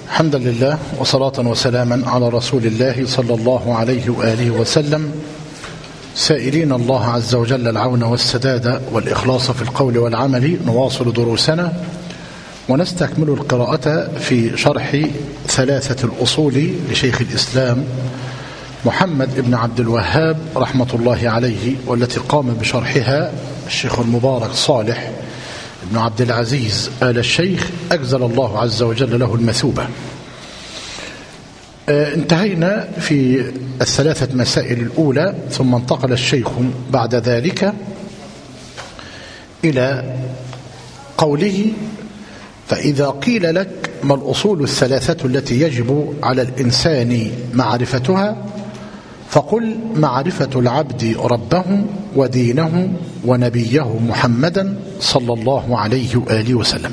حمدا لله وصلاة وسلاما على رسول الله صلى الله عليه وآله وسلم، سائلين الله عز وجل العون والسداد والإخلاص في القول والعمل. نواصل دروسنا ونستكمل القراءة في شرح ثلاثة الأصول لشيخ الإسلام محمد بن عبد الوهاب رحمة الله عليه، والتي قام بشرحها الشيخ المبارك صالح بن عبد العزيز آل الشيخ أجزل الله عز وجل له المثوبة. انتهينا في الثلاثة مسائل الأولى، ثم انتقل الشيخ بعد ذلك إلى قوله: فإذا قيل لك ما الأصول الثلاثة التي يجب على الإنسان معرفتها، فقل معرفة العبد ربه ودينه ونبيه محمدا صلى الله عليه وآله وسلم.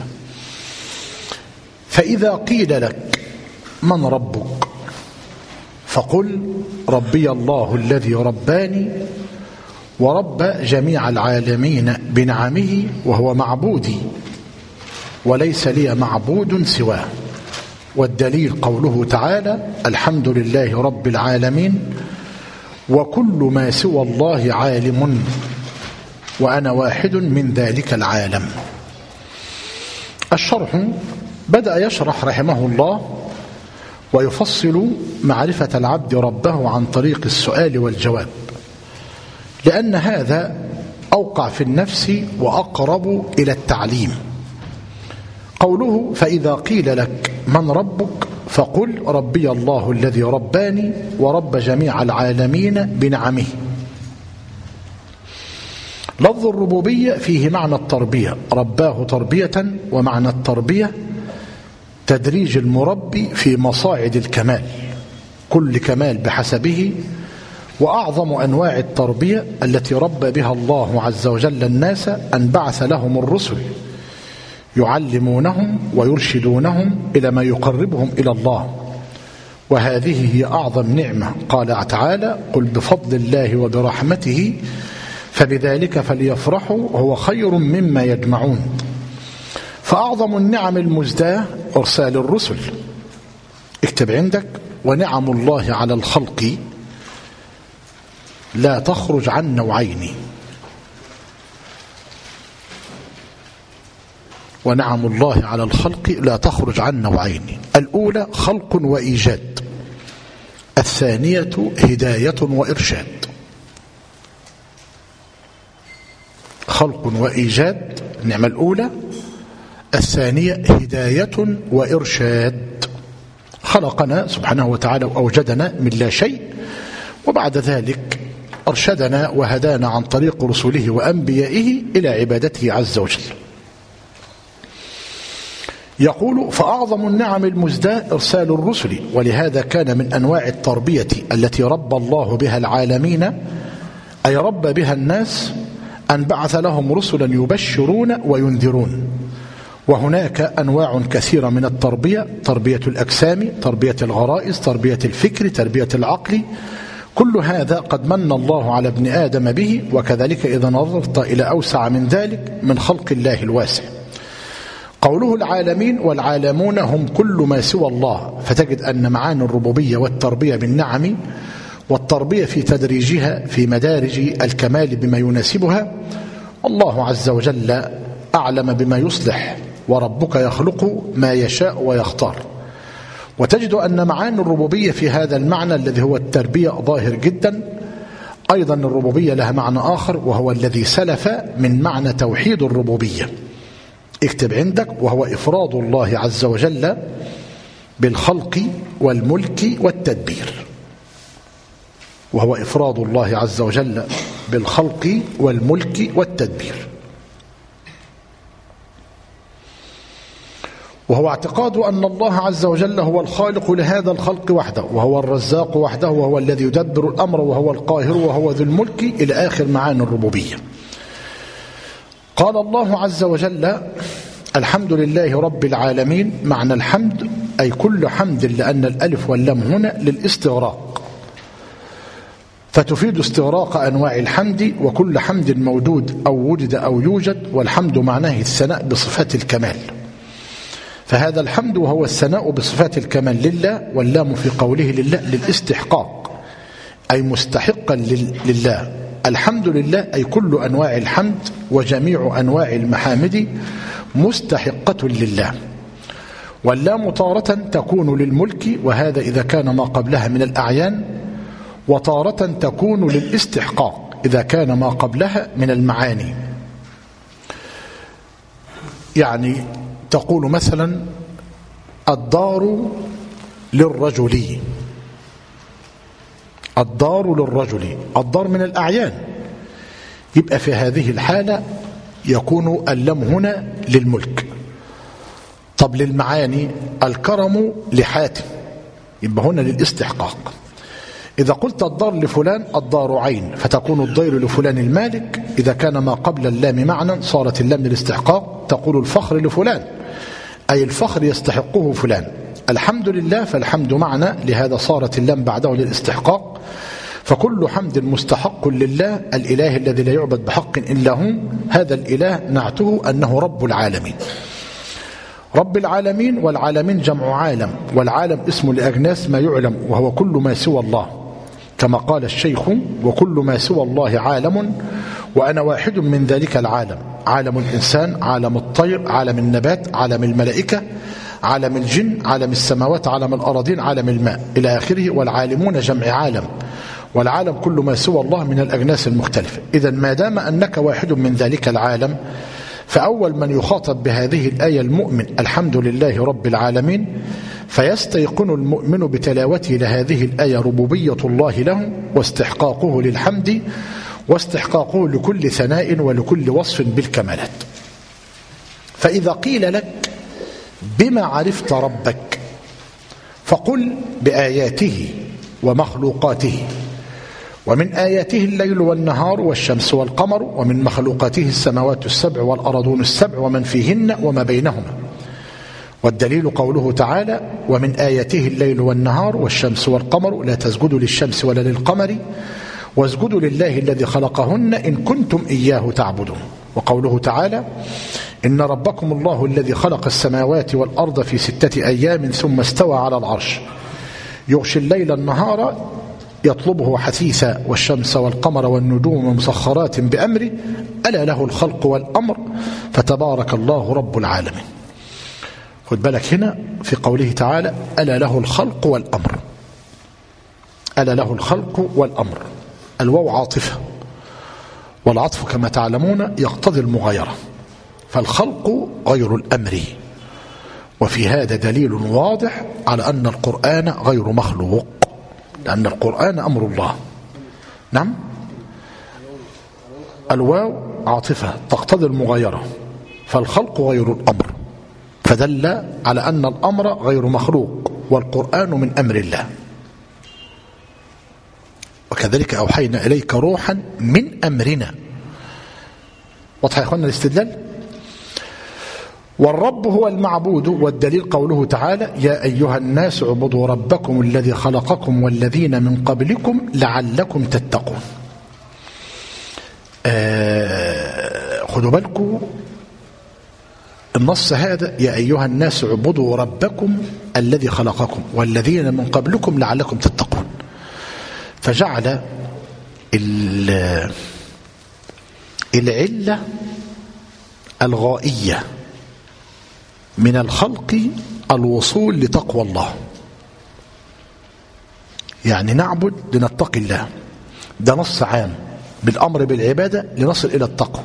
فإذا قيل لك من ربك، فقل ربي الله الذي رباني ورب جميع العالمين بنعمه، وهو معبودي وليس لي معبود سواه. والدليل قوله تعالى: الحمد لله رب العالمين وكل ما سوى الله عالم وأنا واحد من ذلك العالم. الشرح بدأ يشرح رحمه الله ويفصل معرفة العبد ربه عن طريق السؤال والجواب، لأن هذا أوقع في النفس وأقرب إلى التعليم. قوله: فإذا قيل لك من ربك، فقل ربي الله الذي رباني ورب جميع العالمين بنعمه. لفظ الربوبية فيه معنى التربية، رباه تربية، ومعنى التربية تدريج المربي في مصاعد الكمال، كل كمال بحسبه. وأعظم أنواع التربية التي ربى بها الله عز وجل الناس أن بعث لهم الرسل يعلمونهم ويرشدونهم إلى ما يقربهم إلى الله، وهذه هي أعظم نعمة. قال تعالى: قل بفضل الله وبرحمته فبذلك فليفرحوا هو خير مما يجمعون. فأعظم النعم المزداة إرسال الرسل. اكتب عندك: ونعم الله على الخلق لا تخرج عن نوعين. ونعم الله على الخلق لا تخرج عن نوعين: الأولى خلق وإيجاد، الثانية هداية وإرشاد. خلق وإيجاد النعمة الأولى، الثانية هداية وإرشاد. خلقنا سبحانه وتعالى وأوجدنا من لا شيء، وبعد ذلك أرشدنا وهدانا عن طريق رسله وأنبيائه إلى عبادته عز وجل. يقول: فأعظم النعم المزداة إرسال الرسل، ولهذا كان من أنواع التربية التي ربى الله بها العالمين، أي ربى بها الناس، أن بعث لهم رسلا يبشرون وينذرون. وهناك أنواع كثيرة من التربية: تربية الأجسام، تربية الغرائز، تربية الفكر، تربية العقل. كل هذا قد من الله على ابن آدم به، وكذلك إذا نظرت إلى أوسع من ذلك من خلق الله الواسع. قوله العالمين والعالمون هم كل ما سوى الله، فتجد أن معاني الربوبية والتربية بالنعم، والتربية في تدريجها في مدارج الكمال بما يناسبها. الله عز وجل أعلم بما يصلح، وربك يخلق ما يشاء ويختار. وتجد أن معاني الربوبية في هذا المعنى الذي هو التربية ظاهر جدا. أيضا الربوبية لها معنى آخر، وهو الذي سلف من معنى توحيد الربوبية. اكتب عندك: وهو إفراد الله عز وجل بالخلق والملك والتدبير. وهو إفراد الله عز وجل بالخلق والملك والتدبير. وهو اعتقاد أن الله عز وجل هو الخالق لهذا الخلق وحده، وهو الرزاق وحده، وهو الذي يدبر الأمر، وهو القاهر، وهو ذو الملك، إلى آخر معاني الربوبية. قال الله عز وجل: الحمد لله رب العالمين. معنى الحمد أي كل حمد، لأن الألف واللام هنا للاستغراق، فتفيد استغراق أنواع الحمد، وكل حمد موجود أو وجد أو يوجد. والحمد معناه الثناء بصفات الكمال. فهذا الحمد وهو الثناء بصفات الكمال لله، واللام في قوله لله للاستحقاق أي مستحقا لله. الحمد لله أي كل أنواع الحمد وجميع أنواع المحامد مستحقة لله. واللام تارة تكون للملك، وهذا إذا كان ما قبلها من الأعيان، وتارة تكون للاستحقاق إذا كان ما قبلها من المعاني. يعني تقول مثلا الدار للرجل، الدار للرجل، الدار من الأعيان، يبقى في هذه الحالة يكون اللام هنا للملك. طب للمعاني الكرم لحاتم، يبقى هنا للاستحقاق. إذا قلت الدار لفلان الدار عين، فتكون الضير لفلان المالك. إذا كان ما قبل اللام معنى صارت اللام للاستحقاق. تقول الفخر لفلان أي الفخر يستحقه فلان. الحمد لله فالحمد معنى، لهذا صارت اللام بعده للاستحقاق. فكل حمد مستحق لله الإله الذي لا يعبد بحق إلا هو. هذا الإله نعته أنه رب العالمين، رب العالمين. والعالمين جمع عالم، والعالم اسم لأجناس ما يعلم، وهو كل ما سوى الله، كما قال الشيخ وكل ما سوى الله عالم وأنا واحد من ذلك العالم. عالم الإنسان، عالم الطير، عالم النبات، عالم الملائكة، عالم الجن، عالم السماوات، عالم الأراضين، عالم الماء إلى آخره. والعالمون جمع عالم، والعالم كل ما سوى الله من الأجناس المختلفة. إذن ما دام أنك واحد من ذلك العالم، فأول من يخاطب بهذه الآية المؤمن الحمد لله رب العالمين. فيستيقن المؤمن بتلاوته لهذه الآية ربوبية الله له، واستحقاقه للحمد، واستحقاقه لكل ثناء ولكل وصف بالكمالات. فإذا قيل لك بما عرفت ربك، فقل بآياته ومخلوقاته. ومن آياته الليل والنهار والشمس والقمر، ومن مخلوقاته السماوات السبع والأرضون السبع ومن فيهن وما بينهما. والدليل قوله تعالى ومن آياته الليل والنهار والشمس والقمر لا تسجدوا للشمس ولا للقمر واسجدوا لله الذي خلقهن إن كنتم إياه تعبدون. وقوله تعالى إن ربكم الله الذي خلق السماوات والأرض في 6 أيام ثم استوى على العرش يغشي الليل النهار يطلبه حثيثا والشمس والقمر والنجوم مسخرات بأمره ألا له الخلق والأمر فتبارك الله رب العالمين. خد بالك هنا في قوله تعالى ألا له الخلق والأمر، ألا له الخلق والأمر. الواو عاطفة، والعطف كما تعلمون يقتضي المغايرة، فالخلق غير الأمر. وفي هذا دليل واضح على أن القرآن غير مخلوق، لأن القرآن أمر الله. نعم، الواو عاطفة تقتضي المغايرة، فالخلق غير الأمر، فدل على أن الأمر غير مخلوق والقرآن من أمر الله. وكذلك أوحينا إليك روحا من أمرنا. واضح يا إخوانا الاستدلال؟ والرب هو المعبود، والدليل قوله تعالى يا أيها الناس اعبدوا ربكم الذي خلقكم والذين من قبلكم لعلكم تتقون. خدوا بالكم النص هذا يا أيها الناس اعبدوا ربكم الذي خلقكم والذين من قبلكم لعلكم تتقون، فجعل العلة الغائية من الخلق الوصول لتقوى الله، يعني نعبد لنتقي الله، ده نص عام بالأمر بالعبادة لنصل إلى التقوى.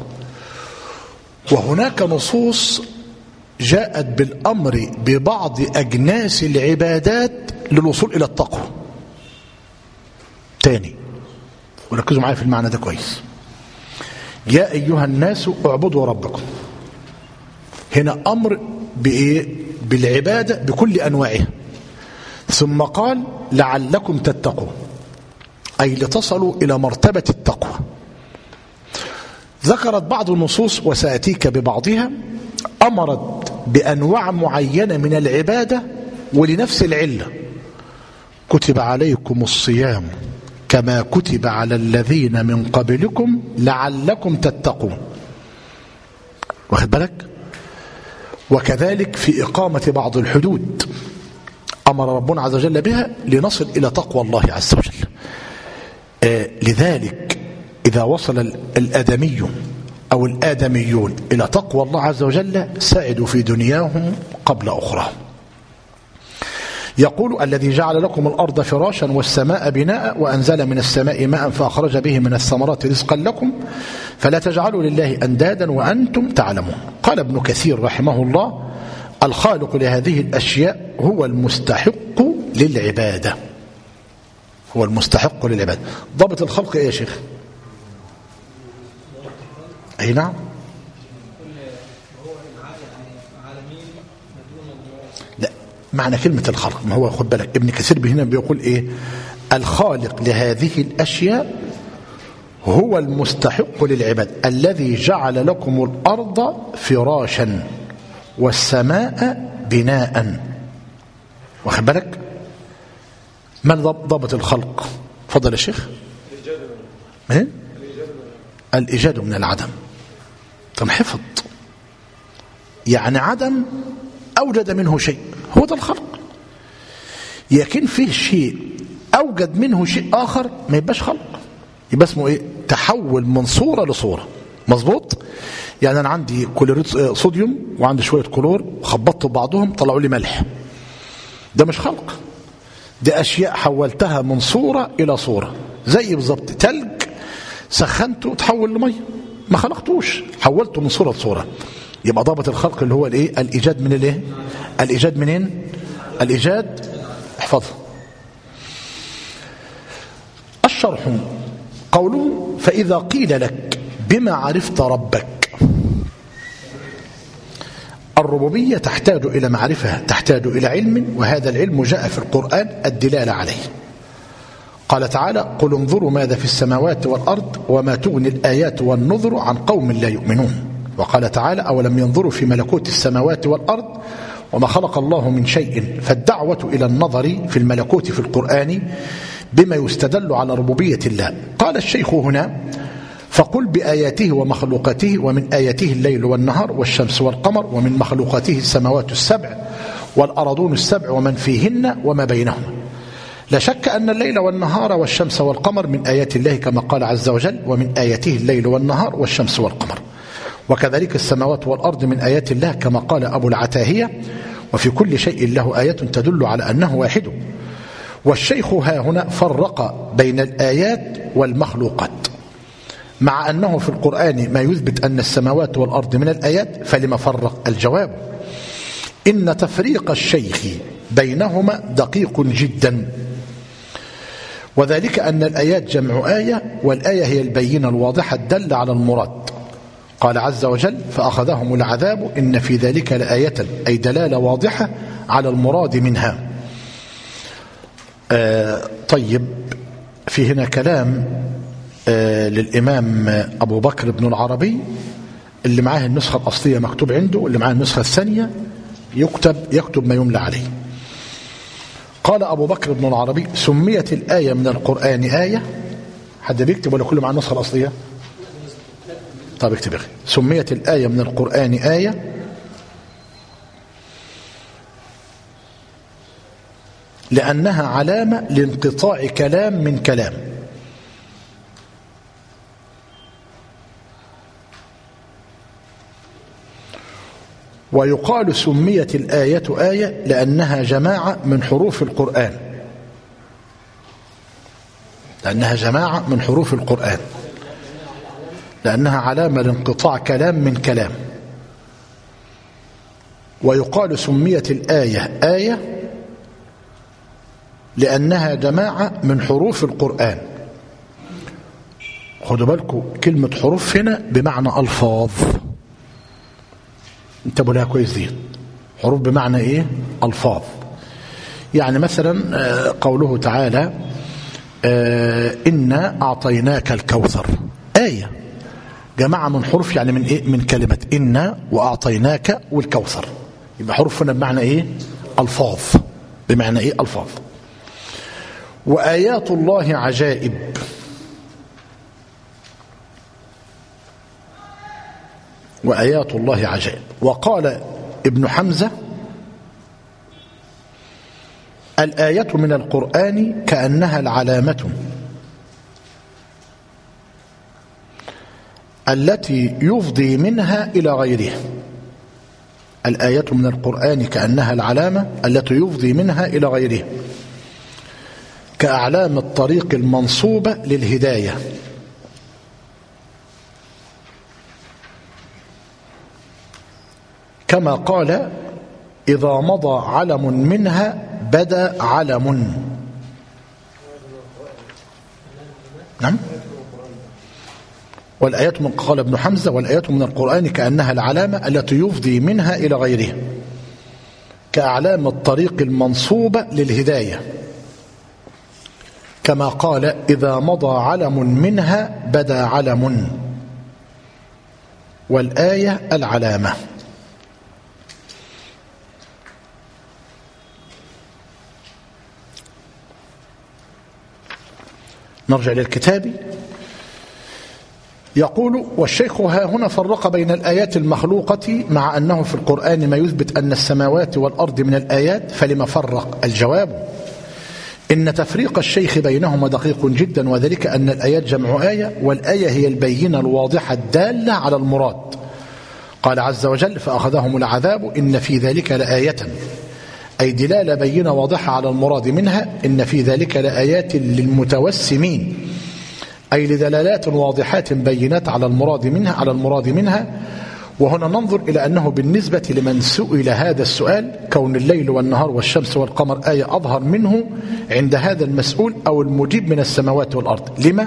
وهناك نصوص جاءت بالأمر ببعض أجناس العبادات للوصول إلى التقوى تاني، وركزوا معايا في المعنى ده كويس. يا أيها الناس اعبدوا ربكم، هنا أمر بإيه؟ بالعبادة بكل أنواعها، ثم قال لعلكم تتقون، أي لتصلوا إلى مرتبة التقوى. ذكرت بعض النصوص وسأتيك ببعضها أمرت بأنواع معينة من العبادة ولنفس العلة، كتب عليكم الصيام كما كتب على الذين من قبلكم لعلكم تتقون. واخد بالك؟ وكذلك في إقامة بعض الحدود أمر ربنا عز وجل بها لنصل إلى تقوى الله عز وجل. لذلك إذا وصل الآدمي أو الآدميون إلى تقوى الله عز وجل سعدوا في دنياهم قبل أخراهم. يقول الذي جعل لكم الأرض فراشا والسماء بناء وأنزل من السماء ماء فأخرج به من الثمرات رزقا لكم فلا تجعلوا لله أندادا وأنتم تعلمون. قال ابن كثير رحمه الله الخالق لهذه الأشياء هو المستحق للعبادة. هو المستحق للعبادة. ضابط الخلق إيه يا شيخ؟ أي نعم. لا معنى كلمة الخلق ما هو خد بالك ابن كثير هنا بيقول إيه؟ الخالق لهذه الأشياء هو المستحق للعبادة الذي جعل لكم الأرض فراشا والسماء بناء. واخد بالك؟ من ضابط الخلق؟ فضل يا شيخ. الإيجاد من العدم. تنحفظ يعني عدم أوجد منه شيء هو ده الخلق. يكن فيه شيء أوجد منه شيء آخر ما يبقاش خلق، يبقى اسمه إيه؟ تحول من صورة لصورة. مظبوط؟ يعني أنا عندي كلوريد صوديوم وعندي شوية كلور خبطت ببعضهم طلعوا لي ملح. ده مش خلق، دي أشياء حولتها من صورة إلى صورة. زي بالظبط تلج سخنته تحول لمية، ما خلقتوش، حولته من صورة لصورة. يبقى ضابط الخلق اللي هو الايه؟ الإيجاد من الايه؟ الإيجاد منين؟ الإيجاد احفظه. الشرح قوله فإذا قيل لك بما عرفت ربك. الربوبية تحتاج إلى معرفة، تحتاج إلى علم، وهذا العلم جاء في القرآن الدلالة عليه. قال تعالى قل انظروا ماذا في السماوات والأرض وما تغني الآيات والنذر عن قوم لا يؤمنون. وقال تعالى أولم ينظروا في ملكوت السماوات والأرض وما خلق الله من شيء. فالدعوة إلى النظر في الملكوت في القرآن بما يستدل على ربوبية الله. قال الشيخ هنا فقل بآياته ومخلوقاته ومن آياته الليل والنهار والشمس والقمر ومن مخلوقاته السماوات السبع والأرضون السبع ومن فيهن وما بينهما. لا شك أن الليل والنهار والشمس والقمر من آيات الله كما قال عز وجل ومن آياته الليل والنهار والشمس والقمر. وكذلك السماوات والأرض من آيات الله كما قال أبو العتاهية وفي كل شيء له آية تدل على أنه واحد. والشيخ ها هنا فرق بين الآيات والمخلوقات مع أنه في القرآن ما يثبت أن السماوات والأرض من الآيات. فلما فرق؟ الجواب إن تفريق الشيخ بينهما دقيق جدا، وذلك أن الآيات جمع آية، والآية هي البينة الواضحة الدالة على المراد. قال عز وجل فأخذهم العذاب إن في ذلك لآية، أي دلالة واضحة على المراد منها. طيب في هنا كلام للإمام أبو بكر بن العربي اللي معاه النسخة الأصلية مكتوب عنده، واللي معاه النسخة الثانية يكتب ما يملى عليه. قال أبو بكر بن العربي سميت الآية من القرآن آية. حد بيكتب ولا كله مع النسخة الأصلية؟ طيب اكتب. سميت الآية من القرآن آية لأنها علامة لانقطاع كلام من كلام. ويقال سميت الآية آية لأنها جماعة من حروف القرآن، لأنها جماعة من حروف القرآن، لأنها علامة لانقطاع كلام من كلام. ويقال سميت الآية آية لأنها جماعة من حروف القرآن. خدوا بالكم كلمة حروف هنا بمعنى ألفاظ، انتبهوا لها كويس. دي حروف بمعنى ايه؟ ألفاظ. يعني مثلا قوله تعالى إنا أعطيناك الكوثر، آية جماعة من حروف، يعني من ايه؟ من كلمة إنا وأعطيناك والكوثر. يبقى حروف هنا بمعنى ايه؟ ألفاظ، بمعنى ايه؟ ألفاظ. وآيات الله عجائب. وآيات الله عجائب. وقال ابن حمزة: الآية من القرآن كأنها العلامة التي يفضي منها إلى غيرها. الآية من القرآن كأنها العلامة التي يفضي منها إلى غيرها كأعلام الطريق المنصوبة للهداية، كما قال: إذا مضى علم منها بدا علم. نعم. والآيات من قال ابن حمزة: والآيات من القرآن كأنها العلامة التي يفضي منها إلى غيرها كأعلام الطريق المنصوبة للهداية، كما قال: إذا مضى علم منها بدا علم. والآية العلامة. نرجع للكتاب. يقول: والشيخ ها هنا فرق بين الآيات المخلوقة مع أنه في القرآن ما يثبت أن السماوات والأرض من الآيات، فلما فرق؟ الجواب: إن تفريق الشيخ بينهما دقيق جدا، وذلك أن الآيات جمع آية، والآية هي البينة الواضحة الدالة على المراد. قال عز وجل: فأخذهم العذاب إن في ذلك لآية، أي دلالة بينة واضحة على المراد منها. إن في ذلك لآيات للمتوسمين، أي لدلالات واضحات بينات على المراد منها. وهنا ننظر إلى أنه بالنسبة لمن سئل هذا السؤال، كون الليل والنهار والشمس والقمر آية أظهر منه عند هذا المسؤول أو المجيب من السماوات والأرض. لما؟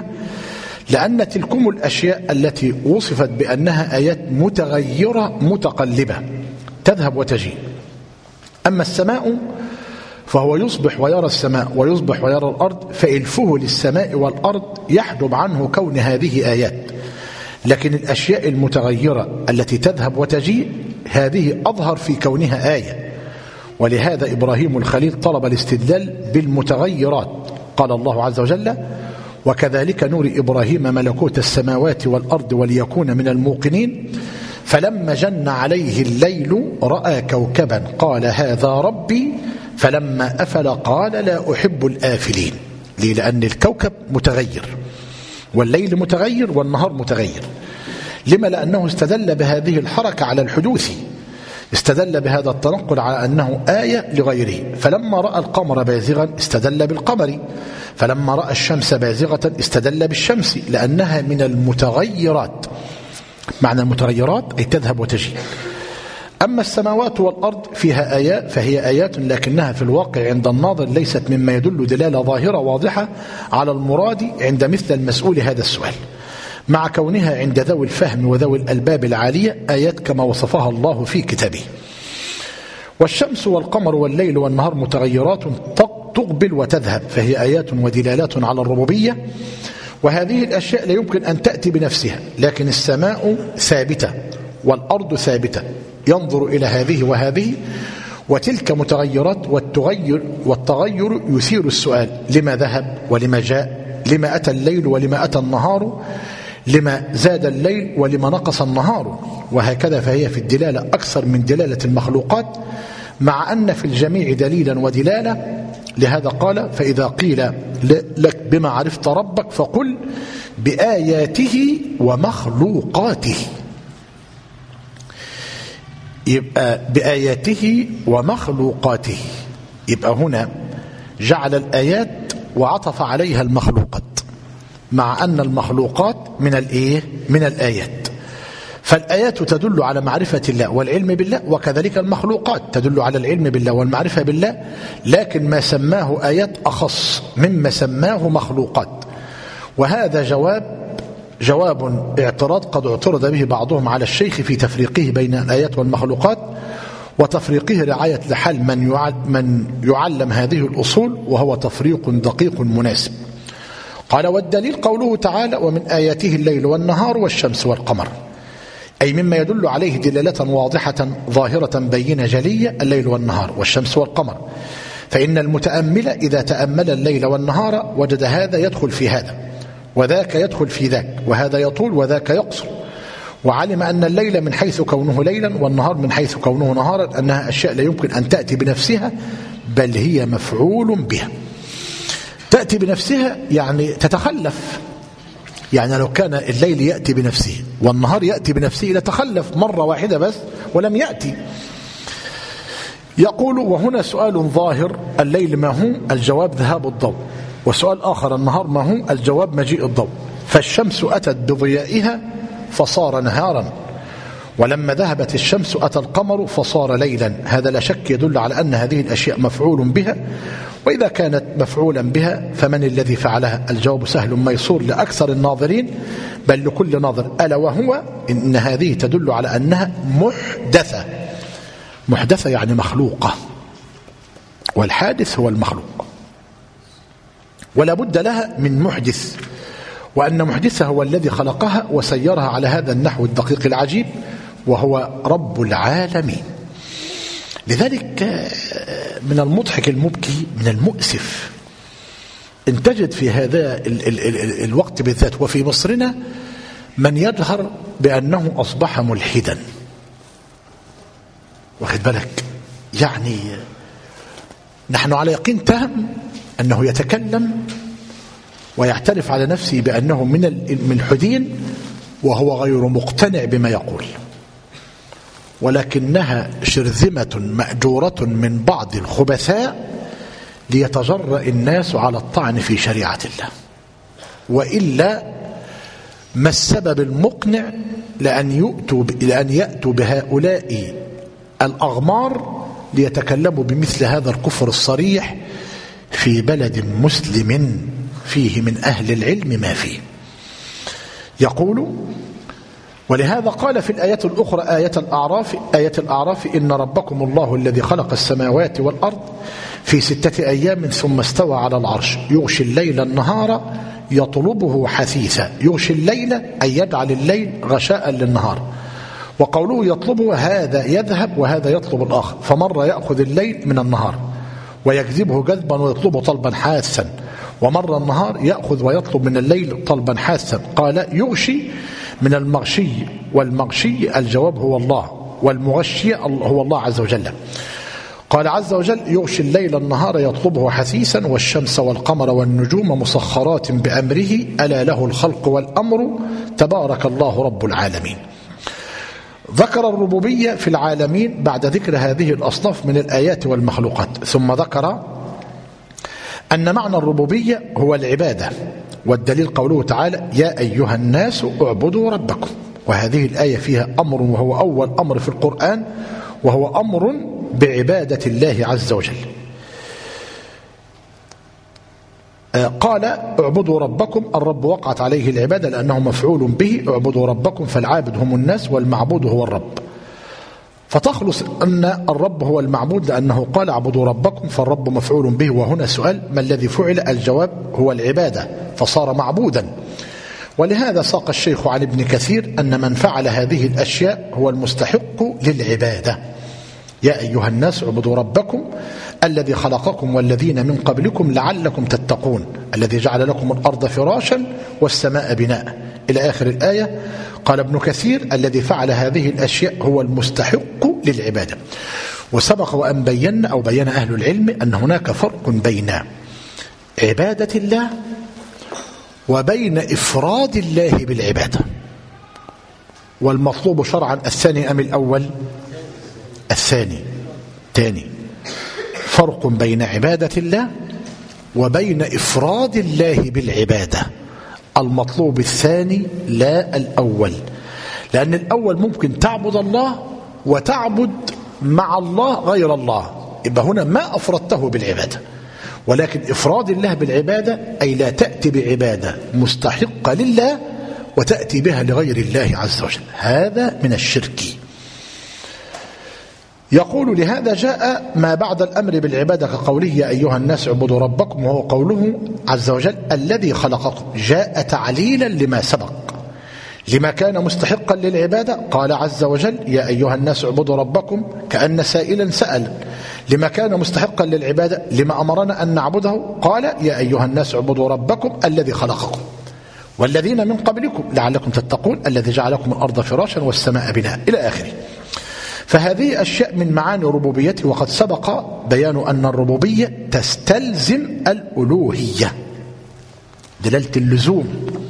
لأن تلكم الأشياء التي وصفت بأنها آيات متغيرة متقلبة تذهب وتجيء. أما السماء فهو يصبح ويرى السماء ويصبح ويرى الأرض، فإلفه للسماء والأرض يحجب عنه كون هذه آيات. لكن الأشياء المتغيرة التي تذهب وتجيء هذه أظهر في كونها آية. ولهذا إبراهيم الخليل طلب الاستدلال بالمتغيرات. قال الله عز وجل: وكذلك نري إبراهيم ملكوت السماوات والأرض وليكون من الموقنين، فلما جن عليه الليل رأى كوكبا قال هذا ربي، فلما أفل قال لا أحب الآفلين. ليه؟ لأن الكوكب متغير، والليل متغير، والنهار متغير. لما؟ لأنه استدل بهذه الحركة على الحدوث، استدل بهذا التنقل على أنه آية لغيره. فلما رأى القمر بازغا استدل بالقمر، فلما رأى الشمس بازغة استدل بالشمس، لأنها من المتغيرات. معنى المتغيرات أي تذهب وتجي. أما السماوات والأرض فيها آيات، فهي آيات لكنها في الواقع عند الناظر ليست مما يدل دلالة ظاهرة واضحة على المراد عند مثل المسؤول هذا السؤال، مع كونها عند ذوي الفهم وذوي الألباب العالية آيات كما وصفها الله في كتابه. والشمس والقمر والليل والنهار متغيرات تقبل وتذهب، فهي آيات ودلالات على الربوبية. وهذه الأشياء لا يمكن أن تأتي بنفسها، لكن السماء ثابتة والأرض ثابتة، ينظر إلى هذه وهذه، وتلك متغيرات. والتغير يثير السؤال: لما ذهب ولما جاء؟ لما أتى الليل ولما أتى النهار؟ لما زاد الليل ولما نقص النهار؟ وهكذا. فهي في الدلالة أكثر من دلالة المخلوقات، مع أن في الجميع دليلا ودلالة. لهذا قال: فإذا قيل لك بما عرفت ربك فقل بآياته ومخلوقاته. يبقى بآياته ومخلوقاته، يبقى هنا جعل الآيات وعطف عليها المخلوقات، مع أن المخلوقات من الآيات. فالآيات تدل على معرفة الله والعلم بالله، وكذلك المخلوقات تدل على العلم بالله والمعرفة بالله، لكن ما سماه آيات أخص مما سماه مخلوقات. وهذا جواب اعتراض قد اعترض به بعضهم على الشيخ في تفريقه بين الآيات والمخلوقات، وتفريقه رعاية لحال من يعلم هذه الأصول، وهو تفريق دقيق مناسب. قال: والدليل قوله تعالى: ومن آياته الليل والنهار والشمس والقمر، أي مما يدل عليه دلالة واضحة ظاهرة بينة جلية الليل والنهار والشمس والقمر. فإن المتأمل إذا تأمل الليل والنهار وجد هذا يدخل في هذا، وذاك يدخل في ذاك، وهذا يطول وذاك يقصر، وعلم أن الليل من حيث كونه ليلا والنهار من حيث كونه نهارا أنها أشياء لا يمكن أن تأتي بنفسها بل هي مفعول بها. تأتي بنفسها يعني تتخلف، يعني لو كان الليل يأتي بنفسه والنهار يأتي بنفسه لتخلف مرة واحدة بس ولم يأتي. يقول وهنا سؤال ظاهر: الليل ما هو؟ الجواب ذهاب الضوء. وسؤال آخر: النهار ما هو؟ الجواب مجيء الضوء. فالشمس أتت بضيائها فصار نهارا، ولما ذهبت الشمس أتى القمر فصار ليلا. هذا لا شك يدل على أن هذه الأشياء مفعول بها، وإذا كانت مفعولا بها فمن الذي فعلها؟ الجواب سهل ميسور لأكثر الناظرين بل لكل ناظر، ألا وهو إن هذه تدل على أنها محدثة. محدثة يعني مخلوقة، والحادث هو المخلوق، ولا بد لها من محدث، وأن محدثها هو الذي خلقها وسيرها على هذا النحو الدقيق العجيب، وهو رب العالمين. لذلك من المضحك المبكي من المؤسف ان تجد في هذا الوقت بالذات وفي مصرنا من يجهر بأنه أصبح ملحدا. واخد بالك؟ يعني نحن على يقين تام أنه يتكلم ويعترف على نفسه بأنه من الملحدين وهو غير مقتنع بما يقول، ولكنها شرذمة مأجورة من بعض الخبثاء ليتجرأ الناس على الطعن في شريعة الله. وإلا ما السبب المقنع لأن يأتوا بهؤلاء الأغمار ليتكلموا بمثل هذا الكفر الصريح في بلد مسلم فيه من أهل العلم ما فيه؟ يقول: ولهذا قال في الآية الأخرى آية الأعراف: إن ربكم الله الذي خلق السماوات والأرض في 6 أيام ثم استوى على العرش يغشي الليل النهار يطلبه حثيثا. يغشي الليل أي يجعل الليل غشاء للنهار، وقوله يطلبه هذا يذهب وهذا يطلب الآخر، فمرة يأخذ الليل من النهار ويجذبه جذبا ويطلبه طلبا حاثا، ومرة النهار يأخذ ويطلب من الليل طلبا حاثا. قال يغشي من المغشي، والمغشي الجواب هو الله، والمغشي هو الله عز وجل. قال عز وجل يغشي الليل النهار يطلبه حثيثا، والشمس والقمر والنجوم مسخرات بأمره ألا له الخلق والأمر تبارك الله رب العالمين. ذكر الربوبية في العالمين بعد ذكر هذه الأصناف من الآيات والمخلوقات، ثم ذكر أن معنى الربوبية هو العبادة، والدليل قوله تعالى يا أيها الناس اعبدوا ربكم. وهذه الآية فيها أمر، وهو أول أمر في القرآن، وهو أمر بعبادة الله عز وجل. قال اعبدوا ربكم، الرب وقعت عليه العبادة لأنه مفعول به، اعبدوا ربكم، فالعابد هم الناس والمعبود هو الرب. فتخلص أن الرب هو المعبود لأنه قال اعبدوا ربكم، فالرب مفعول به. وهنا سؤال: ما الذي فعل؟ الجواب هو العبادة، فصار معبودا. ولهذا ساق الشيخ عن ابن كثير أن من فعل هذه الأشياء هو المستحق للعبادة. يا أيها الناس اعبدوا ربكم الذي خلقكم والذين من قبلكم لعلكم تتقون، الذي جعل لكم الأرض فراشا والسماء بناء، إلى آخر الآية. قال ابن كثير الذي فعل هذه الأشياء هو المستحق للعبادة. وسبق وأن بين أو بين أهل العلم أن هناك فرق بين عبادة الله وبين إفراد الله بالعبادة. والمطلوب شرعا الثاني أم الأول؟ الثاني. تاني فرق بين عبادة الله وبين إفراد الله بالعبادة. المطلوب الثاني لا الأول، لأن الأول ممكن تعبد الله وتعبد مع الله غير الله، يبقى هنا ما أفردته بالعبادة. ولكن إفراد الله بالعبادة أي لا تأتي بعبادة مستحقة لله وتأتي بها لغير الله عز وجل، هذا من الشرك. يقول لهذا جاء ما بعد الأمر بالعبادة كقوله يا أيها الناس اعبدوا ربكم، وهو قوله عز وجل الذي خلقكم، جاء تعليلا لما سبق لما كان مستحقا للعبادة. قال عز وجل يا أيها الناس اعبدوا ربكم كأن سائلا سأل لما كان مستحقا للعبادة، لما أمرنا أن نعبده قال يا أيها الناس اعبدوا ربكم الذي خلقكم. والذين من قبلكم لعلكم تتقون الذي جعل لكم الأرض فراشا والسماء بناء إلى آخره. فهذه أشياء من معاني ربوبيته، وقد سبق بيان أن الربوبية تستلزم الألوهية دلالة اللزوم،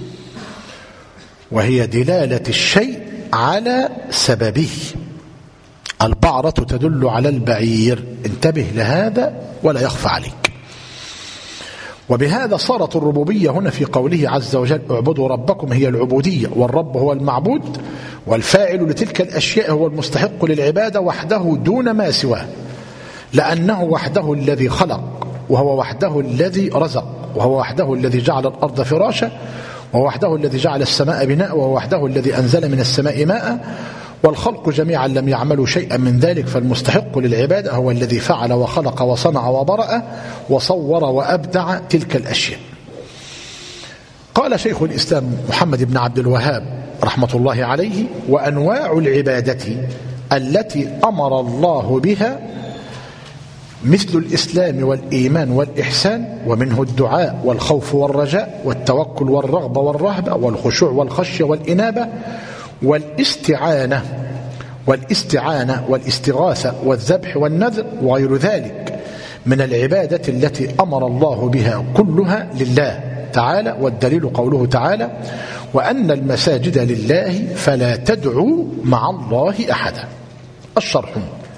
وهي دلالة الشيء على سببه. البعرة تدل على البعير، انتبه لهذا ولا يخفى عليك. وبهذا صارت الربوبية هنا في قوله عز وجل اعبدوا ربكم هي العبودية، والرب هو المعبود، والفاعل لتلك الأشياء هو المستحق للعبادة وحده دون ما سواه، لأنه وحده الذي خلق، وهو وحده الذي رزق، وهو وحده الذي جعل الأرض فراشا، وهو وحده الذي جعل السماء بناء، وهو وحده الذي أنزل من السماء ماء، والخلق جميعا لم يعملوا شيئا من ذلك، فالمستحق للعبادة هو الذي فعل وخلق وصنع وبرأ وصور وأبدع تلك الأشياء. قال شيخ الإسلام محمد بن عبد الوهاب رحمة الله عليه: وأنواع العبادة التي أمر الله بها مثل الإسلام والإيمان والإحسان، ومنه الدعاء والخوف والرجاء والتوكل والرغبة والرهبة والخشوع والخشية والإنابة والاستعانة والاستغاثة والذبح والنذر وغير ذلك من العبادة التي أمر الله بها كلها لله تعالى. والدليل قوله تعالى: وأن المساجد لله فلا تدعوا مع الله أحدا. الشرح: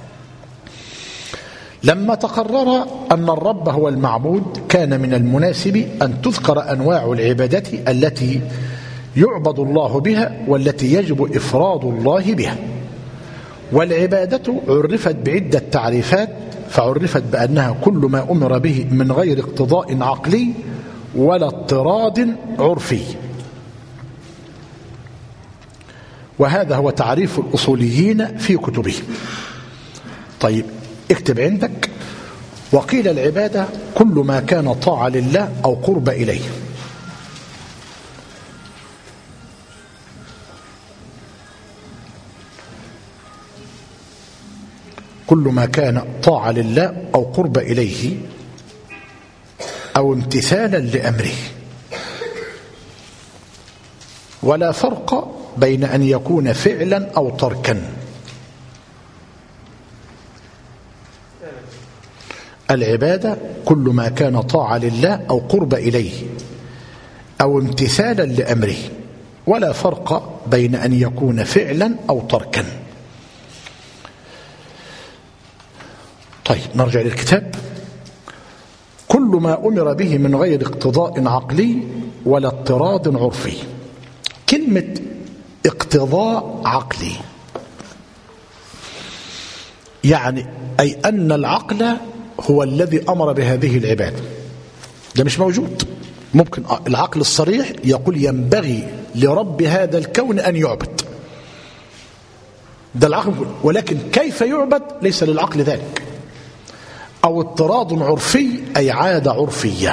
لما تقرر أن الرب هو المعبود كان من المناسب أن تذكر أنواع العبادة التي يعبد الله بها والتي يجب إفراد الله بها. والعبادة عرفت بعدة تعريفات، فعرفت بأنها كل ما أمر به من غير اقتضاء عقلي ولا اضطراد عرفي، وهذا هو تعريف الأصوليين في كتبهم. طيب اكتب عندك: وقيل العبادة كل ما كان طاعة لله أو قرب إليه. كل ما كان طاعة لله أو قرب إليه أو امتثالا لأمره، ولا فرق بين أن يكون فعلا أو تركا. العبادة كل ما كان طاعة لله أو قرب إليه أو امتثالا لأمره، ولا فرق بين أن يكون فعلا أو تركا. طيب نرجع للكتاب. كل ما أمر به من غير اقتضاء عقلي ولا اضطراد عرفي. كلمة اقتضاء عقلي يعني أي أن العقل هو الذي أمر بهذه العبادة، ده مش موجود. ممكن العقل الصريح يقول ينبغي لرب هذا الكون أن يعبد، ده العقل، ولكن كيف يعبد ليس للعقل ذلك. أو اضطراد عرفي أي عادة عرفية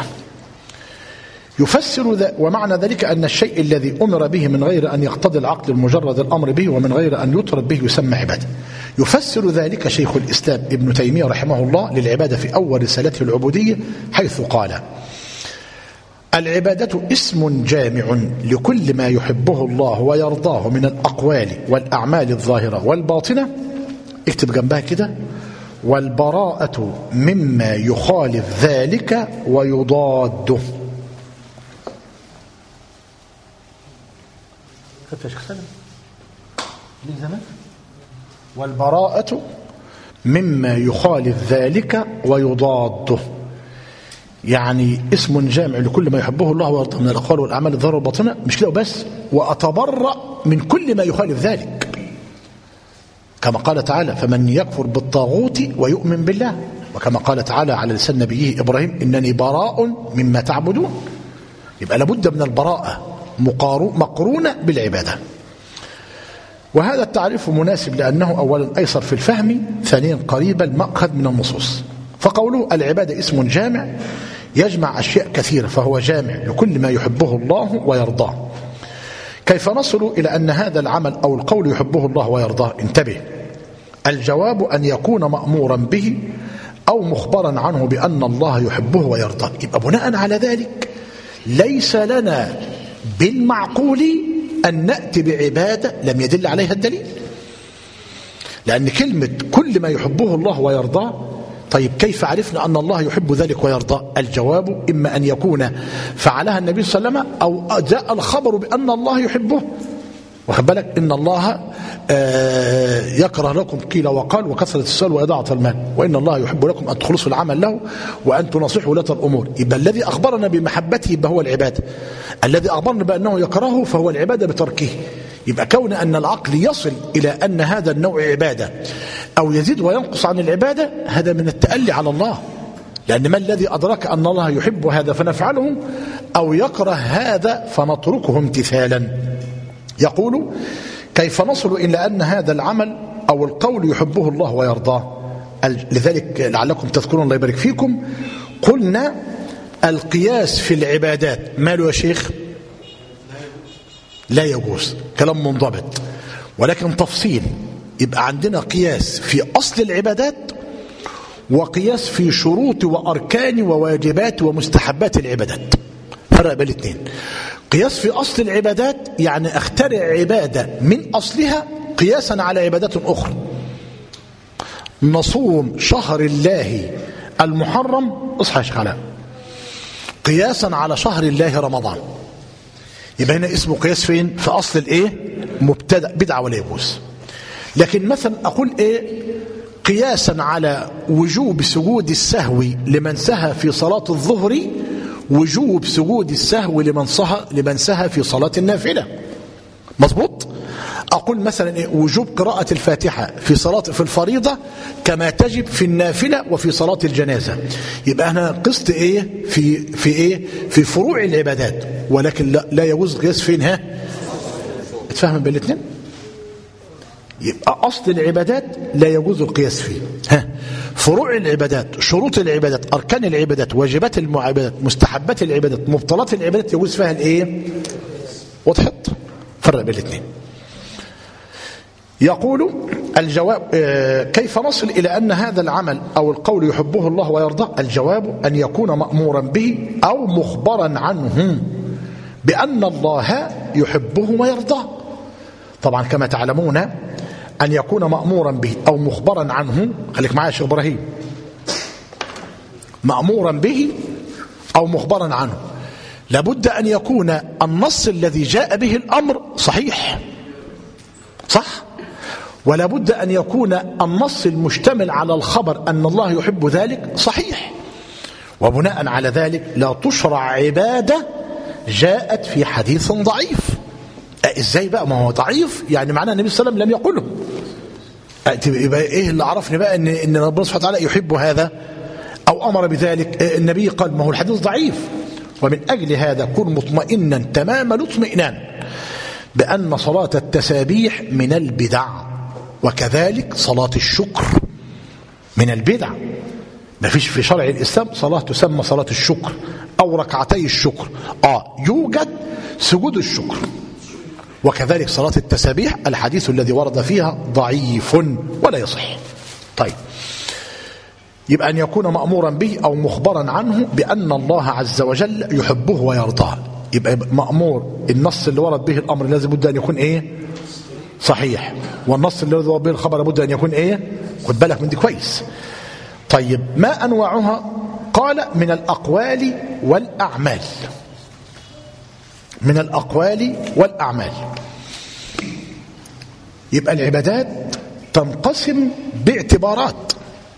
يفسر ومعنى ذلك أن الشيء الذي أمر به من غير أن يقتضي العقل المجرد الأمر به ومن غير أن يطرد به يسمى عبادة. يفسر ذلك شيخ الإسلام ابن تيمية رحمه الله للعبادة في أول رسالته العبودية، حيث قال: العبادة اسم جامع لكل ما يحبه الله ويرضاه من الأقوال والأعمال الظاهرة والباطنة. اكتب جنبها كده: والبراءة مما يخالف ذلك ويضاده. والبراءة مما يخالف ذلك ويضاده، يعني اسم جامع لكل ما يحبه الله ويرضاه من الأقوال والأعمال الظاهرة والباطنة. مش كده بس، وأتبرأ من كل ما يخالف ذلك، كما قال تعالى: فمن يكفر بالطاغوت ويؤمن بالله، وكما قال تعالى على لسان نبيه إبراهيم: إنني براء مما تعبدون. يبقى لابد من البراءة مقرونة بالعبادة. وهذا التعريف مناسب لأنه أولا أيسر في الفهم، ثانيا قريب المأخذ من النصوص. فقوله العبادة اسم جامع يجمع أشياء كثيرة، فهو جامع لكل ما يحبه الله ويرضاه. كيف نصل إلى أن هذا العمل أو القول يحبه الله ويرضاه؟ انتبه: الجواب أن يكون مأمورا به أو مخبرا عنه بأن الله يحبه ويرضاه. يبقى بناء على ذلك ليس لنا بالمعقول أن نأتي بعبادة لم يدل عليها الدليل، لأن كلمة كل ما يحبه الله ويرضاه، طيب كيف عرفنا أن الله يحب ذلك ويرضاه؟ الجواب إما أن يكون فعلها النبي صلى الله عليه وسلم أو جاء الخبر بأن الله يحبه. واخد بالك؟ إن الله يكره لكم قيل وقال وكثرة السؤال وإضاعة المال، وإن الله يحب لكم أن تخلصوا العمل له وأن تنصحوا ولاة الأمور. يبقى الذي أخبرنا بمحبته يبقى هو العبادة، الذي أخبرنا بأنه يكرهه فهو العبادة بتركه. يبقى كون أن العقل يصل إلى أن هذا النوع عبادة أو يزيد وينقص عن العبادة، هذا من التألي على الله، لأن ما الذي أدرك أن الله يحب هذا فنفعله أو يكره هذا فنتركه امتثالا. يقول كيف نصل إلى أن هذا العمل أو القول يحبه الله ويرضاه؟ لذلك لعلكم تذكرون الله يبارك فيكم قلنا القياس في العبادات ماله يا شيخ؟ لا يجوز، كلام منضبط، ولكن تفصيل. يبقى عندنا قياس في أصل العبادات وقياس في شروط وأركان وواجبات ومستحبات العبادات، فرق بين الاثنين. قياس في أصل العبادات يعني أخترع عبادة من أصلها قياسا على عبادات أخرى. نصوم شهر الله المحرم، اصحى يا شيخ علاء، قياسا على شهر الله رمضان. يبقى هنا اسمه قياس فين؟ في أصل الإيه؟ مبتدأ، بدعة ولا يجوز. لكن مثلا أقول إيه؟ قياسا على وجوب سجود السهو لمن سهى في صلاة الظهر وجوب سجود السهو لمن سهى في صلاة النافلة. مظبوط؟ أقول مثلا إيه؟ وجوب قراءة الفاتحة في الفريضة كما تجب في النافلة وفي صلاة الجنازة. يبقى أنا قست إيه؟ في إيه؟ في فروع العبادات، ولكن لا يجوز قياس فين؟ ها؟ اتفهم بين الاثنين؟ يبقى أصل العبادات لا يجوز القياس فيه. ها؟ فروع العبادات، شروط العبادات، أركان العبادات، واجبات العبادات، مستحبات العبادات، مبطلات العبادات يجوز فيها الإيه؟ وضحت؟ فرق بين الاثنين. يقول الجواب كيف نصل إلى أن هذا العمل أو القول يحبه الله ويرضاه؟ الجواب أن يكون مأمورا به أو مخبرا عنه بأن الله يحبه ويرضاه. طبعا كما تعلمون أن يكون مأمورا به أو مخبرا عنه، خليك معايا يا شيخ إبراهيم، مأمورا به أو مخبرا عنه لابد أن يكون النص الذي جاء به الأمر صحيح، صح؟ ولا بد أن يكون النص المشتمل على الخبر أن الله يحب ذلك صحيح. وبناء على ذلك لا تشرع عبادة جاءت في حديث ضعيف. ازاي بقى؟ ما هو ضعيف يعني معناه النبي صلى الله عليه وسلم لم يقله. يبقى ايه اللي عرفني بقى ان ربنا سبحانه وتعالى يحب هذا او امر بذلك؟ النبي قال ما هو الحديث ضعيف. ومن اجل هذا كن مطمئنا تمام الاطمئنان بان صلاة التسابيح من البدع، وكذلك صلاة الشكر من البدع. ما فيش في شرع الإسلام صلاة تسمى صلاة الشكر أو ركعتي الشكر. يوجد سجود الشكر. وكذلك صلاة التسابيح الحديث الذي ورد فيها ضعيف ولا يصح. طيب، يبقى أن يكون مأمورا به أو مخبرا عنه بأن الله عز وجل يحبه ويرضاه. يبقى مأمور، النص اللي ورد به الأمر لازم بد أن يكون إيه؟ صحيح. والنص اللي ورد به الخبر بد أن يكون إيه؟ خد بالك من دي كويس. طيب، ما أنواعها؟ قال من الأقوال والأعمال. من الأقوال والأعمال. يبقى العبادات تنقسم باعتبارات،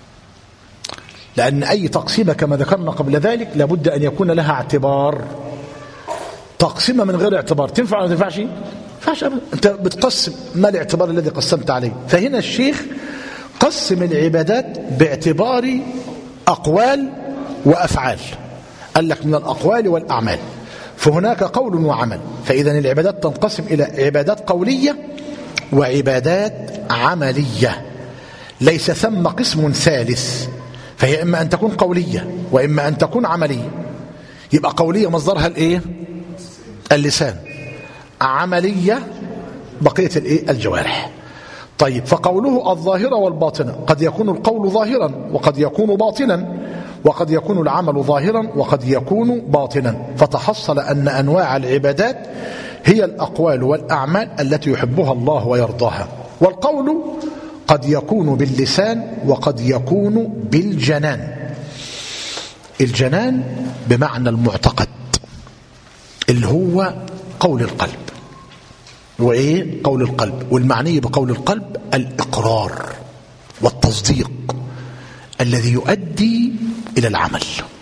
لأن أي تقسيمة كما ذكرنا قبل ذلك لابد أن يكون لها اعتبار. تقسيمة من غير اعتبار تنفع ولا تنفعش؟ فاش أبدا. أنت بتقسم، ما الاعتبار الذي قسمت عليه؟ فهنا الشيخ قسم العبادات باعتبار أقوال وأفعال. قال لك من الأقوال والأعمال، فهناك قول وعمل. فإذا العبادات تنقسم إلى عبادات قولية وعبادات عملية، ليس ثم قسم ثالث. فهي إما أن تكون قولية وإما أن تكون عملية. يبقى قولية مصدرها الإيه؟ اللسان. عملية بقية الإيه؟ الجوارح. طيب، فقوله الظاهرة والباطنة، قد يكون القول ظاهرا وقد يكون باطنا، وقد يكون العمل ظاهرا وقد يكون باطنا، فتحصل أن أنواع العبادات هي الأقوال والأعمال التي يحبها الله ويرضاها. والقول قد يكون باللسان وقد يكون بالجنان. الجنان بمعنى المعتقد اللي هو قول القلب. وإيه قول القلب؟ والمعني بقول القلب الإقرار والتصديق الذي يؤدي إلى العمل.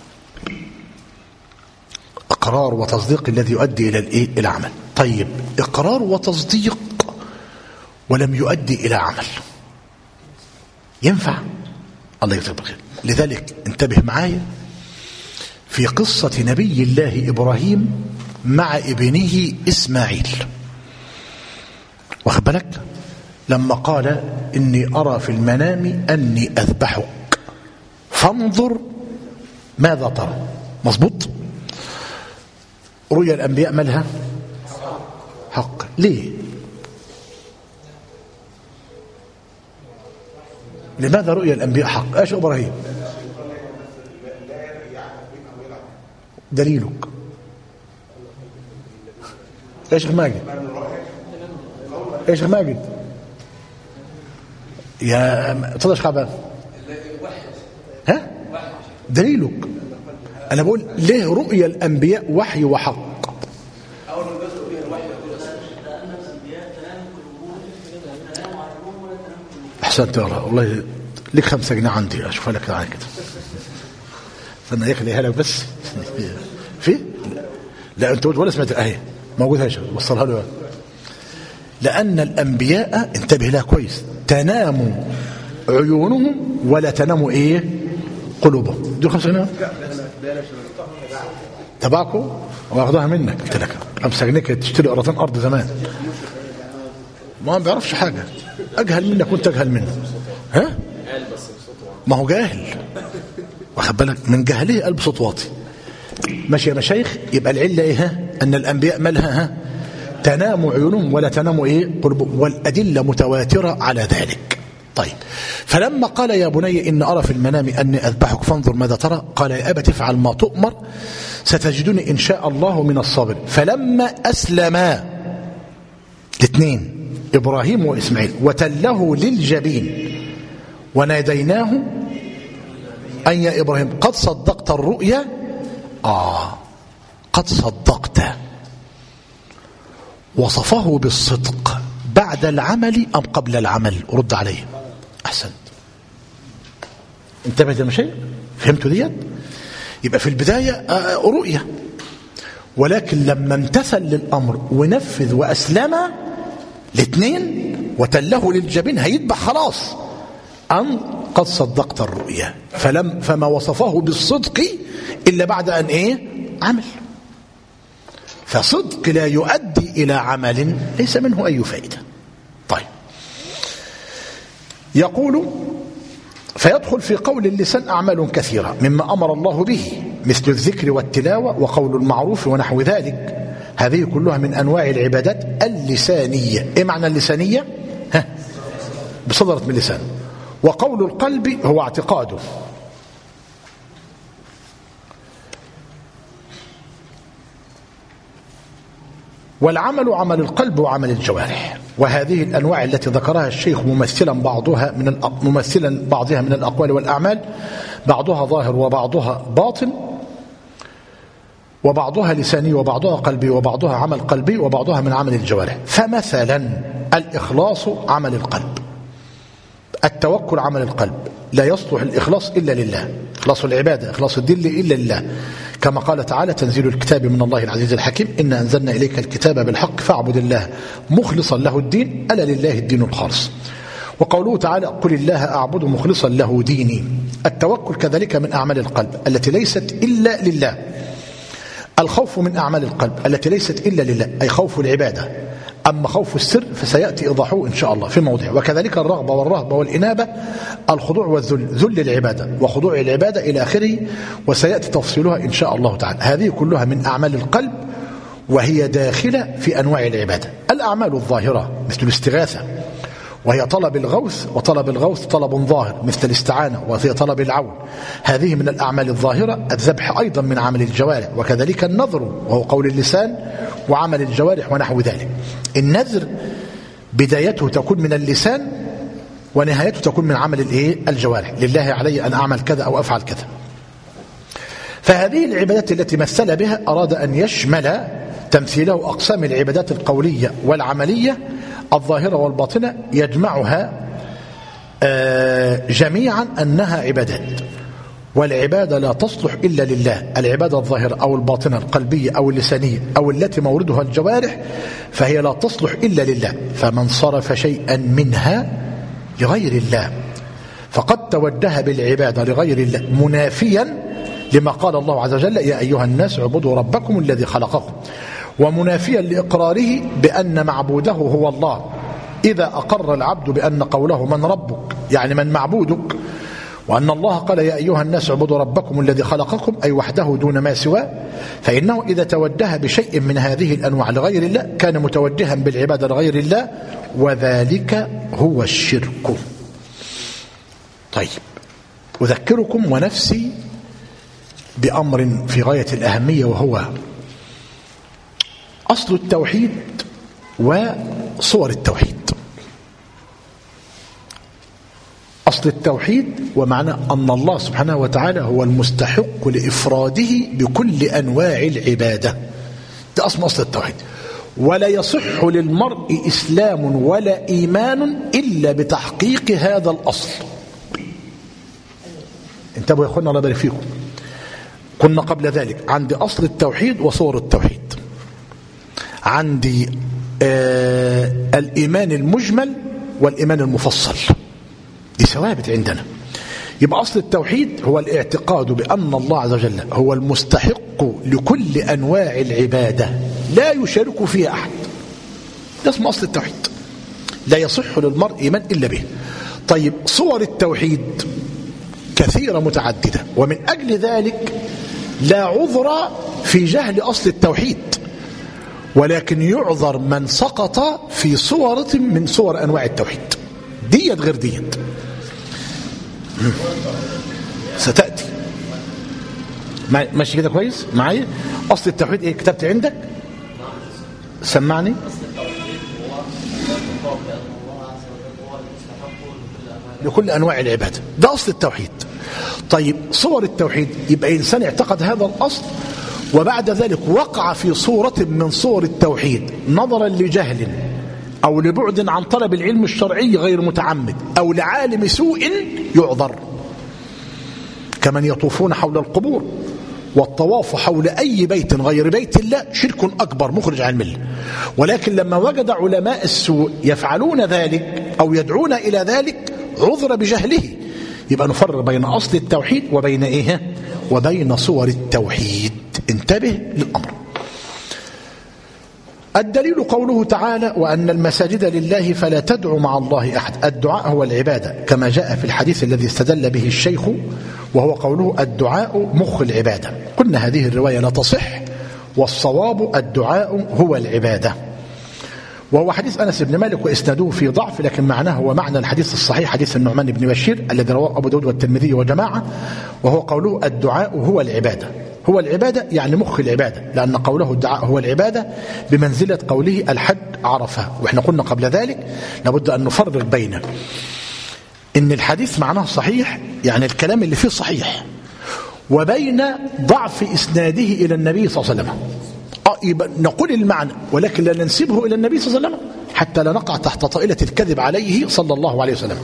إقرار وتصديق الذي يؤدي إلى الإيه؟ إلى العمل. طيب إقرار وتصديق ولم يؤدي إلى عمل ينفع؟ الله يكتب خير. لذلك انتبه معايا في قصة نبي الله إبراهيم مع ابنه إسماعيل، واخد بالك؟ لما قال إني أرى في المنام أني أذبحك فانظر ماذا ترى. مظبوط؟ رؤيا الأنبياء مالها حق. ليه؟ لماذا رؤيا الأنبياء حق؟ ايش إبراهيم؟ دليلك ايش ماجد؟ ايش ماجد؟ يا تفضل شعبان. ها؟ دليلك. انا بقول ليه رؤيا الأنبياء وحي وحق؟ احسنت والله لك 5 جنيه عندي اشوفها لك تعالى كده. استنى يخليها لك بس. في؟ لا انت ولا سمعت اهي موجوده يا شيخ وصلها له. لان الانبياء انتبه لها كويس تنام عيونهم ولا تنام ايه قلوبهم. دول 5 جنيه تبعكم واخدوها منك. قلت لك 5 جنيه تشتري قرطين ارض زمان. ما بيعرفش حاجه، اجهل منك وانت اجهل منه. ها؟ ما هو جاهل، واخد بالك؟ من جهله قلب صوت واطي. ماشي يا مشايخ. يبقى العله ايه؟ ان الانبياء مالها تنام عيونهم ولا تنام ايه قلوبهم، والادله متواتره على ذلك. طيب فلما قال يا بني ان ارى في المنام اني اذبحك فانظر ماذا ترى، قال يا ابت افعل ما تؤمر ستجدني ان شاء الله من الصابرين. فلما اسلما الاثنين إبراهيم وإسماعيل وتله للجبين وناديناه أن يا إبراهيم قد صدقت الرؤيا. قد صدقت. وصفه بالصدق بعد العمل أم قبل العمل؟ رد عليه. أحسنت. انتبهت يا مشايخ؟ فهمتوا ديت؟ يبقى في البداية رؤيا، ولكن لما امتثل للأمر ونفذ وأسلم الاثنين وتله للجبين هيذبح خلاص، أن قد صدقت الرؤيا. فما وصفه بالصدق إلا بعد أن إيه؟ عمل. فصدق لا يؤدي إلى عمل ليس منه أي فائدة. طيب يقول فيدخل في قول اللسان أعمال كثيرة مما أمر الله به مثل الذكر والتلاوة وقول المعروف ونحو ذلك. هذه كلها من أنواع العبادات اللسانية. إيه معنى اللسانية؟ بصدرت من اللسان. وقول القلب هو اعتقاده. والعمل عمل القلب وعمل الجوارح. وهذه الأنواع التي ذكرها الشيخ ممثلا بعضها من الأقوال والأعمال، بعضها ظاهر وبعضها باطن، وبعضها لساني وبعضها قلبي وبعضها عمل قلبي وبعضها من عمل الجوارح. فمثلا الإخلاص عمل القلب، التوكل عمل القلب. لا يصلح الإخلاص إلا لله، إخلاص العبادة إخلاص الدين إلا لله، كما قال تعالى تنزيل الكتاب من الله العزيز الحكيم إنا أنزلنا إليك الكتاب بالحق فاعبد الله مخلصا له الدين ألا لله الدين الخالص. وقوله تعالى قل الله أعبد مخلصا له ديني. التوكل كذلك من أعمال القلب التي ليست إلا لله. الخوف من أعمال القلب التي ليست إلا لله، أي خوف العبادة. أما خوف السر فسيأتي إيضاحه إن شاء الله في موضع. وكذلك الرغبة والرهبة والإنابة الخضوع والذل، ذل العبادة وخضوع العبادة إلى آخره، وسيأتي تفصيلها إن شاء الله تعالى. هذه كلها من أعمال القلب وهي داخلة في أنواع العبادة. الأعمال الظاهرة مثل الاستغاثة وهي طلب الغوث، وطلب الغوث طلب ظاهر مثل الاستعانة، وهي طلب العون، هذه من الأعمال الظاهرة. الذبح أيضا من عمل الجوارح، وكذلك النذر وهو قول اللسان وعمل الجوارح ونحو ذلك. النذر بدايته تكون من اللسان ونهايته تكون من عمل الجوارح، لله علي أن أعمل كذا أو أفعل كذا. فهذه العبادات التي مثل بها أراد أن يشمل تمثيله أقسام العبادات القولية والعملية الظاهرة والباطنة، يجمعها جميعا أنها عبادات، والعبادة لا تصلح إلا لله. العبادة الظاهرة أو الباطنة القلبية أو اللسانية أو التي موردها الجوارح فهي لا تصلح إلا لله، فمن صرف شيئا منها لغير الله فقد توجه بالعبادة لغير الله، منافيا لما قال الله عز وجل يا أيها الناس اعبدوا ربكم الذي خلقكم، ومنافيا لإقراره بأن معبوده هو الله. إذا أقر العبد بأن قوله من ربك يعني من معبودك، وأن الله قال يا أيها الناس اعبدوا ربكم الذي خلقكم أي وحده دون ما سواه، فإنه إذا توجه بشيء من هذه الأنواع لغير الله كان متوجها بالعبادة لغير الله، وذلك هو الشرك. طيب، أذكركم ونفسي بأمر في غاية الأهمية، وهو أصل التوحيد وصور التوحيد. أصل التوحيد ومعنى أن الله سبحانه وتعالى هو المستحق لإفراده بكل أنواع العبادة، ده أصل التوحيد. ولا يصح للمرء إسلام ولا إيمان إلا بتحقيق هذا الأصل. انتبهوا يا أخوانا الله يبارك فيكم. كنا قبل ذلك عندي أصل التوحيد وصور التوحيد، عندي الإيمان المجمل والإيمان المفصل، دي ثوابت عندنا. يبقى أصل التوحيد هو الاعتقاد بأن الله عز وجل هو المستحق لكل أنواع العبادة لا يشارك فيها أحد، ده اسمه أصل التوحيد، لا يصح للمرء إيمان إلا به. طيب، صور التوحيد كثيرة متعددة، ومن أجل ذلك لا عذر في جهل أصل التوحيد، ولكن يعذر من سقط في صورة من صور أنواع التوحيد، ديت غير ديت ستأتي. ماشي كده كويس معايا؟ أصل التوحيد إيه؟ كتبت عندك؟ سمعني. لكل أنواع العبادة، ده أصل التوحيد. طيب، صور التوحيد يبقى إنسان اعتقد هذا الأصل وبعد ذلك وقع في صورة من صور التوحيد نظرا لجهل أو لبعد عن طلب العلم الشرعي غير متعمد أو لعالم سوء، يعذر. كمن يطوفون حول القبور، والطواف حول أي بيت غير بيت الله شرك أكبر مخرج عن الملة، ولكن لما وجد علماء السوء يفعلون ذلك أو يدعون إلى ذلك عذر بجهله. يبقى نفرق بين أصل التوحيد وبين إيه؟ وبين صور التوحيد. انتبه للأمر. الدليل قوله تعالى وأن المساجد لله فلا تدعوا مع الله أحد. الدعاء هو العبادة كما جاء في الحديث الذي استدل به الشيخ، وهو قوله الدعاء مخ العبادة. قلنا هذه الرواية لا تصح، والصواب الدعاء هو العبادة، وهو حديث أنس بن مالك وإسناده في ضعف، لكن معناه هو معنى الحديث الصحيح حديث النعمان بن بشير الذي رواه أبو داود والترمذي وجماعة، وهو قوله الدعاء هو العبادة. هو العبادة يعني مخ العبادة، لأن قوله الدعاء هو العبادة بمنزلة قوله الحج عرفة. وإحنا قلنا قبل ذلك لابد أن نفرق بين إن الحديث معناه صحيح يعني الكلام اللي فيه صحيح، وبين ضعف إسناده إلى النبي صلى الله عليه وسلم. نقول المعنى ولكن لا ننسبه إلى النبي صلى الله عليه وسلم حتى لا نقع تحت طائلة الكذب عليه صلى الله عليه وسلم.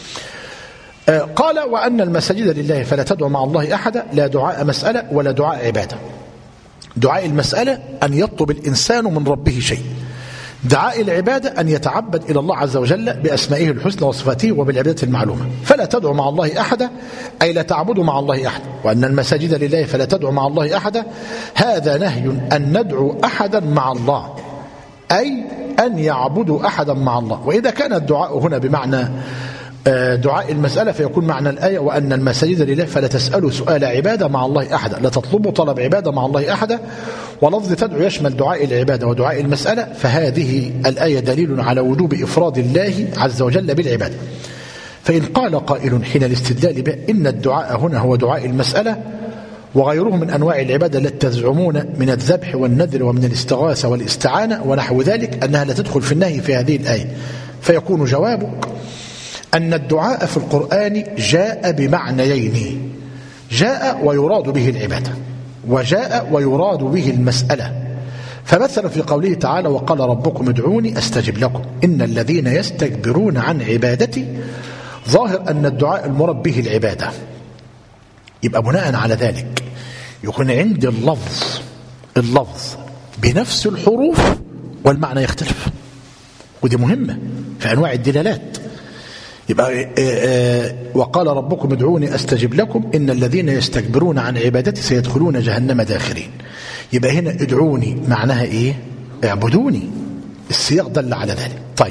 قال وأن المساجد لله فلا تدعو مع الله أحدا. لا دعاء مسألة ولا دعاء عبادة. دعاء المسألة أن يطلب الإنسان من ربه شيء، دعاء العبادة أن يتعبد إلى الله عز وجل بأسمائه الحسنى وصفاته وبالعبادة المعلومة. فلا تدعو مع الله أحدا أي لا تعبدوا مع الله أحدا. وأن المساجد لله فلا تدعو مع الله أحدا، هذا نهي أن ندعو أحدا مع الله، أي أن يعبدوا أحدا مع الله. وإذا كان الدعاء هنا بمعنى دعاء المسألة فيكون معنى الآية وأن المساجد لله فلا تسألوا سؤال عبادة مع الله أحدا، لا تطلبوا طلب عبادة مع الله أحدا. ولفظ تدعو يشمل دعاء العبادة ودعاء المسألة، فهذه الآية دليل على وجوب إفراد الله عز وجل بالعبادة. فإن قال قائل حين الاستدلال به إن الدعاء هنا هو دعاء المسألة وغيره من أنواع العبادة التي تزعمون من الذبح والنذر ومن الاستغاثة والاستعانة ونحو ذلك أنها لا تدخل في النهي في هذه الآية، فيكون جوابك أن الدعاء في القرآن جاء بمعنيين: جاء ويراد به العبادة، وجاء ويراد به المسألة. فمثلا في قوله تعالى: وقال ربكم ادعوني أستجب لكم إن الذين يستكبرون عن عبادتي، ظاهر أن الدعاء المراد به العبادة. يبقى بناء على ذلك يكون عند اللفظ بنفس الحروف والمعنى يختلف، ودي مهمة في أنواع الدلالات. يبقى وقال ربكم ادعوني أستجب لكم إن الذين يستكبرون عن عبادتي سيدخلون جهنم داخرين. يبقى هنا ادعوني معناها إيه؟ اعبدوني، السياق دل على ذلك. طيب،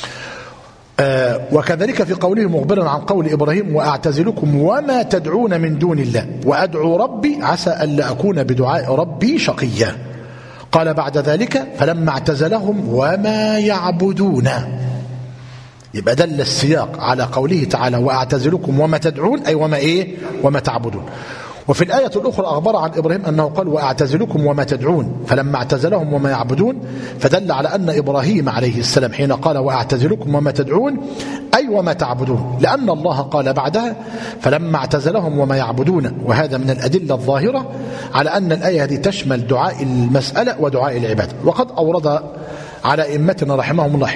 وكذلك في قوله مخبرا عن قول إبراهيم: وأعتزلكم وما تدعون من دون الله وأدعو ربي عسى ألا أكون بدعاء ربي شقيا. قال بعد ذلك: فلما اعتزلهم وما يعبدون. يبقى دل السياق على قوله تعالى: وأعتزلكم وما تدعون، أي وما إيه؟ وما تعبدون. وفي الآية الأخرى أخبر عن إبراهيم أنه قال: وأعتزلكم وما تدعون، فلما اعتزلهم وما يعبدون، فدل على أن إبراهيم عليه السلام حين قال: وأعتزلكم وما تدعون أي وما تعبدون، لأن الله قال بعدها: فلما اعتزلهم وما يعبدون. وهذا من الأدلة الظاهرة على أن الآية هذه تشمل دعاء المسألة ودعاء العبادة. وقد أورد على أئمتنا رحمهم الله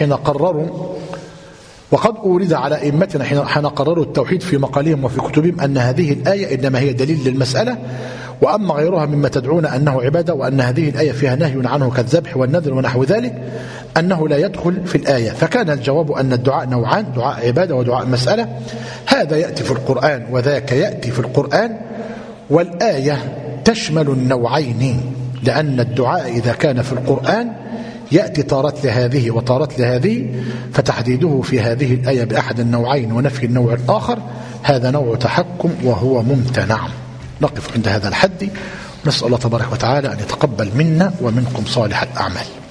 حين قرروا التوحيد في مقالهم وفي كتبهم أن هذه الآية إنما هي دليل للمسألة، وأما غيرها مما تدعون أنه عبادة، وأن هذه الآية فيها نهي عنه كالذبح والنذر ونحو ذلك أنه لا يدخل في الآية. فكان الجواب أن الدعاء نوعان: دعاء عبادة ودعاء مسألة. هذا يأتي في القرآن وذاك يأتي في القرآن، والآية تشمل النوعين، لأن الدعاء إذا كان في القرآن يأتي طارت لهذه وطارت لهذه، فتحديده في هذه الآية بأحد النوعين ونفي النوع الآخر هذا نوع تحكم وهو ممتنع. نقف عند هذا الحد، نسأل الله تبارك وتعالى أن يتقبل منا ومنكم صالح الأعمال.